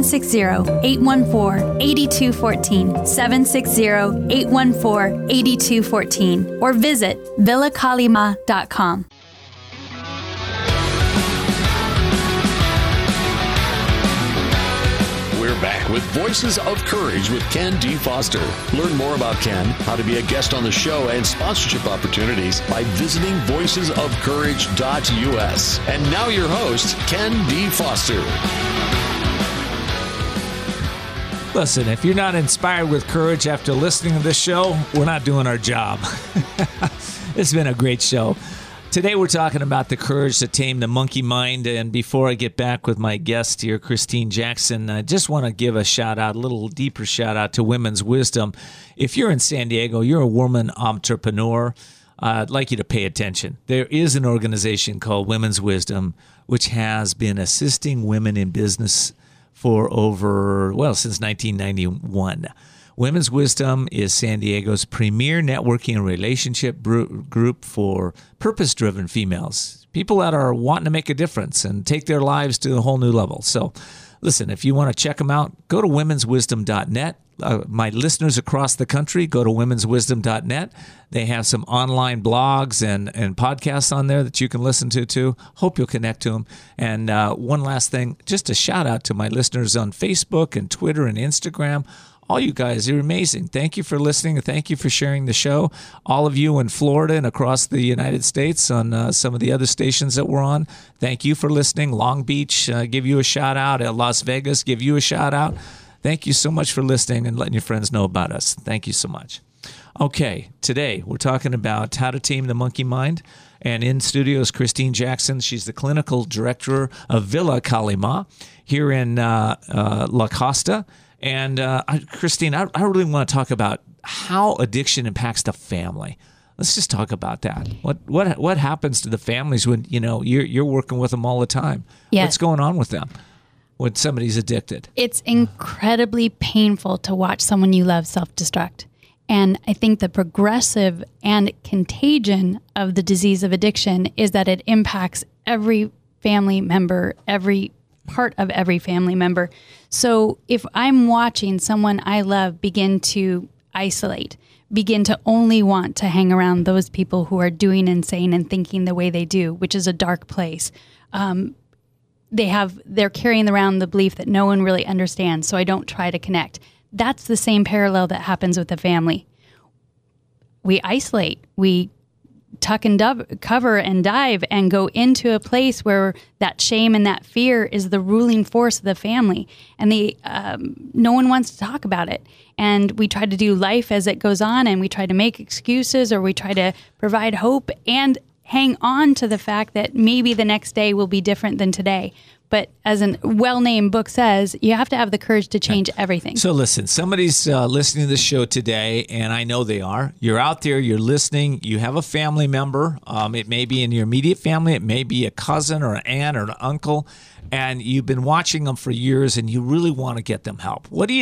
760-814-8214, 760-814-8214, or visit villakalima.com. We're back with Voices of Courage with Ken D. Foster. Learn more about Ken, how to be a guest on the show, and sponsorship opportunities by visiting voicesofcourage.us. And now your host, Ken D. Foster. Listen, if you're not inspired with courage after listening to this show, we're not doing our job. It's been a great show. Today we're talking about the courage to tame the monkey mind. And before I get back with my guest here, Christine Jackson, I just want to give a shout out, a little deeper shout out to Women's Wisdom. If you're in San Diego, you're a woman entrepreneur, I'd like you to pay attention. There is an organization called Women's Wisdom, which has been assisting women in business for since 1991. Women's Wisdom is San Diego's premier networking and relationship group for purpose-driven females, people that are wanting to make a difference and take their lives to a whole new level. So listen, if you want to check them out, go to womenswisdom.net. My listeners across the country, go to womenswisdom.net. They have some online blogs and podcasts on there that you can listen to too. Hope you'll connect to them. And one last thing, just a shout out to my listeners on Facebook and Twitter and Instagram. All you guys are amazing. Thank you for listening, and thank you for sharing the show. All of you in Florida and across the United States on some of the other stations that we're on, thank you for listening. Long Beach, give you a shout out. Las Vegas, give you a shout out. Thank you so much for listening and letting your friends know about us. Thank you so much. Okay, today we're talking about how to tame the monkey mind. And in studio is Christine Jackson. She's the clinical director of Villa Kalima here in La Costa. And Christine, I really want to talk about how addiction impacts the family. Let's just talk about that. What happens to the families when you're working with them all the time? Yeah. What's going on with them when somebody's addicted? It's incredibly painful to watch someone you love self-destruct. And I think the progressive and contagion of the disease of addiction is that it impacts every family member, every part of every family member. So if I'm watching someone I love begin to isolate, begin to only want to hang around those people who are doing and saying and thinking the way they do, which is a dark place, they're carrying around the belief that no one really understands, so I don't try to connect. That's the same parallel that happens with the family. We isolate, we tuck and cover and dive and go into a place where that shame and that fear is the ruling force of the family, and no one wants to talk about it. And we try to do life as it goes on, and we try to make excuses, or we try to provide hope and hang on to the fact that maybe the next day will be different than today. But as a well-named book says, you have to have the courage to change everything. So listen, somebody's listening to the show today, and I know they are. You're out there, you're listening, you have a family member. It may be in your immediate family, it may be a cousin or an aunt or an uncle, and you've been watching them for years, and you really want to get them help. What do?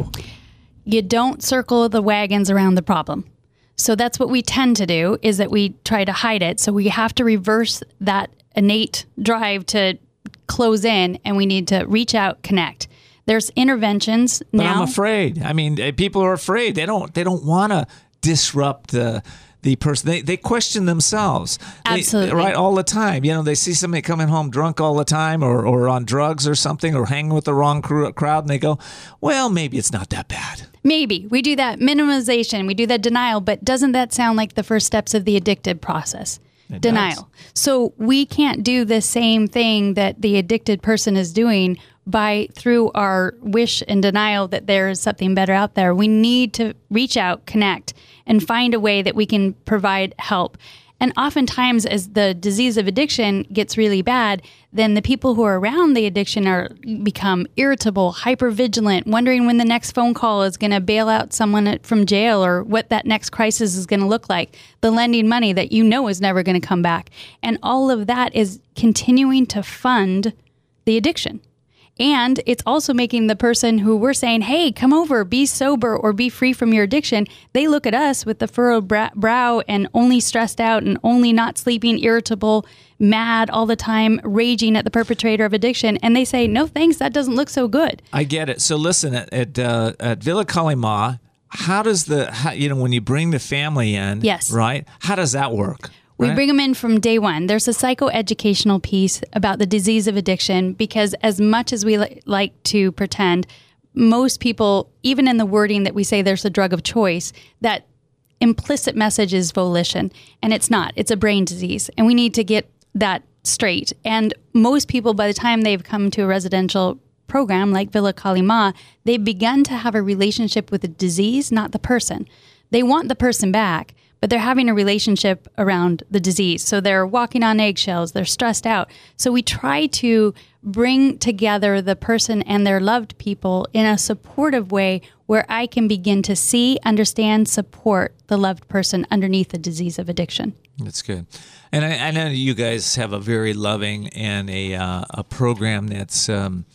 You don't circle the wagons around the problem. So that's what we tend to do, is that we try to hide it. So we have to reverse that innate drive to close in, and we need to reach out, connect. There's interventions now. But I'm afraid. I mean, people are afraid. They don't want to disrupt the person. They question themselves. Absolutely. Right, all the time. You know, they see somebody coming home drunk all the time, or on drugs or something, or hanging with the wrong crowd, and they go, well, maybe it's not that bad. Maybe. We do that minimization. We do that denial. But doesn't that sound like the first steps of the addicted process? It Denial. does. So we can't do the same thing that the addicted person is doing through our wish and denial that there is something better out there. We need to reach out, connect, and find a way that we can provide help. And oftentimes, as the disease of addiction gets really bad, then the people who are around the addiction become irritable, hypervigilant, wondering when the next phone call is going to bail out someone from jail, or what that next crisis is going to look like, the lending money that you know is never going to come back. And all of that is continuing to fund the addiction. And it's also making the person who we're saying, hey, come over, be sober, or be free from your addiction, they look at us with the furrowed brow and only stressed out and only not sleeping, irritable, mad all the time, raging at the perpetrator of addiction. And they say, no, thanks, that doesn't look so good. I get it. So listen, at Villa Kalima, how does when you bring the family in, yes, right, how does that work? We bring them in from day one. There's a psychoeducational piece about the disease of addiction, because as much as we like to pretend, most people, even in the wording that we say there's a drug of choice, that implicit message is volition. And it's not. It's a brain disease. And we need to get that straight. And most people, by the time they've come to a residential program like Villa Kalima, they've begun to have a relationship with the disease, not the person. They want the person back, but they're having a relationship around the disease. So they're walking on eggshells, they're stressed out. So we try to bring together the person and their loved people in a supportive way, where I can begin to see, understand, support the loved person underneath the disease of addiction. That's good. And I know you guys have a very loving and a program that's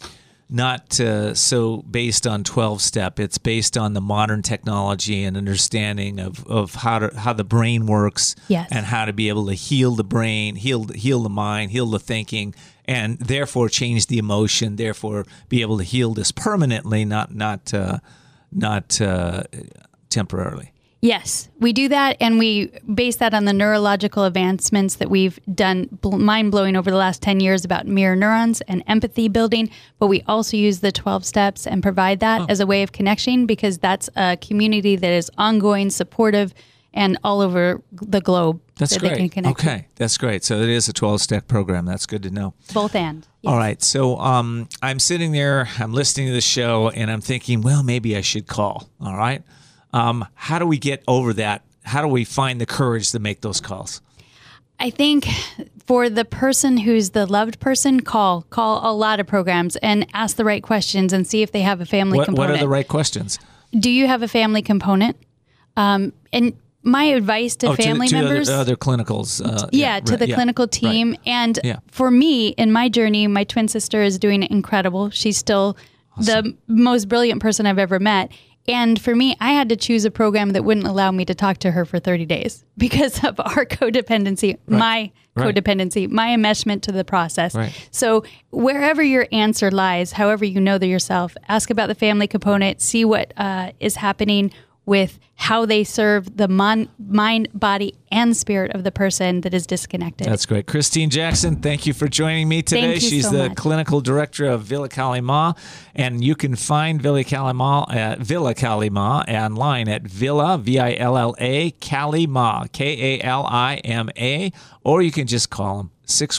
not so based on 12-step. It's based on the modern technology and understanding of how the brain works, yes, and how to be able to heal the brain, heal the mind, heal the thinking, and therefore change the emotion, therefore be able to heal this permanently, not temporarily. Yes, we do that, and we base that on the neurological advancements that we've done, mind-blowing over the last 10 years, about mirror neurons and empathy building. But we also use the 12 steps and provide that as a way of connection, because that's a community that is ongoing, supportive, and all over the globe. That's that great. They can connect Okay, with. That's great. So it is a 12-step program. That's good to know. Both and. Yes. All right. So I'm sitting there, I'm listening to the show, and I'm thinking, well, maybe I should call. All right. How do we get over that? How do we find the courage to make those calls? I think for the person who's the loved person, call a lot of programs and ask the right questions and see if they have a family component. What are the right questions? Do you have a family component? And my advice to family members, to other clinicals, to the clinical team, right. And for me in my journey, my twin sister is doing incredible. She's still the most brilliant person I've ever met. And for me, I had to choose a program that wouldn't allow me to talk to her for 30 days because of our codependency, my codependency, my enmeshment to the process. Right. So wherever your answer lies, however you know yourself, ask about the family component, see what is happening with how they serve the mind, body, and spirit of the person that is disconnected. That's great. Christine Jackson, thank you for joining me today. Thank you She's so the much. clinical director of Villa Kali Ma, and you can find Villa Kali Ma at Villa Kali Ma online at Villa, Villa, Kali Ma, Kalima, or you can just call them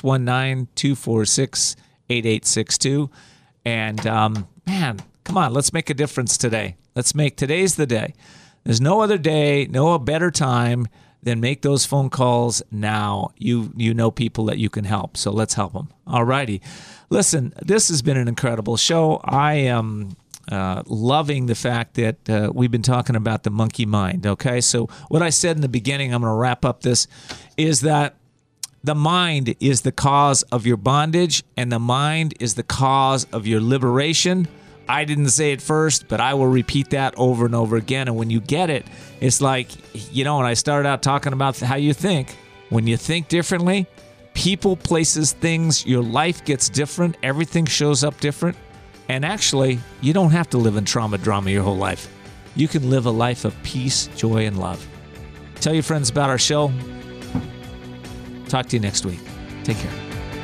619-246-8862. And man, come on, let's make a difference today. Today's the day. There's no other day, no better time than make those phone calls now. You know people that you can help, so let's help them. All righty. Listen, this has been an incredible show. I am loving the fact that we've been talking about the monkey mind, okay? So what I said in the beginning, I'm going to wrap up this, is that the mind is the cause of your bondage, and the mind is the cause of your liberation. I didn't say it first, but I will repeat that over and over again. And when you get it, it's like, when I started out talking about how you think, when you think differently, people, places, things, your life gets different. Everything shows up different. And actually, you don't have to live in trauma drama your whole life. You can live a life of peace, joy, and love. Tell your friends about our show. Talk to you next week. Take care.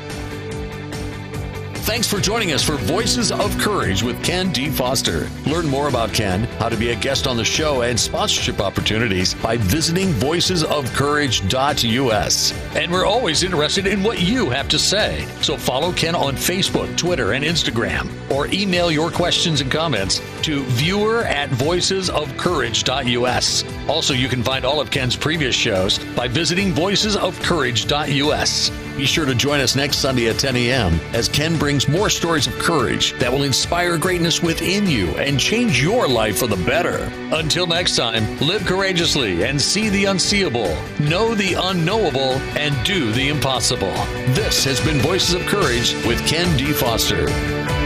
Thanks for joining us for Voices of Courage with Ken D. Foster. Learn more about Ken, how to be a guest on the show, and sponsorship opportunities by visiting voicesofcourage.us. And we're always interested in what you have to say. So follow Ken on Facebook, Twitter, and Instagram, or email your questions and comments to viewer@voicesofcourage.us. Also, you can find all of Ken's previous shows by visiting voicesofcourage.us. Be sure to join us next Sunday at 10 a.m. as Ken brings more stories of courage that will inspire greatness within you and change your life for the better. Until next time, live courageously and see the unseeable, know the unknowable, and do the impossible. This has been Voices of Courage with Ken D. Foster.